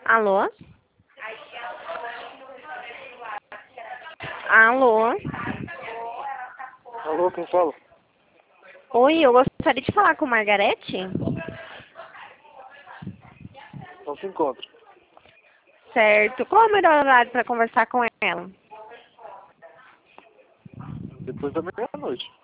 Alô? Alô? Alô, quem fala? Oi, eu gostaria de falar com Margarete. Não se encontra. Certo. Qual é o melhor horário para conversar com ela? Depois da meia-noite.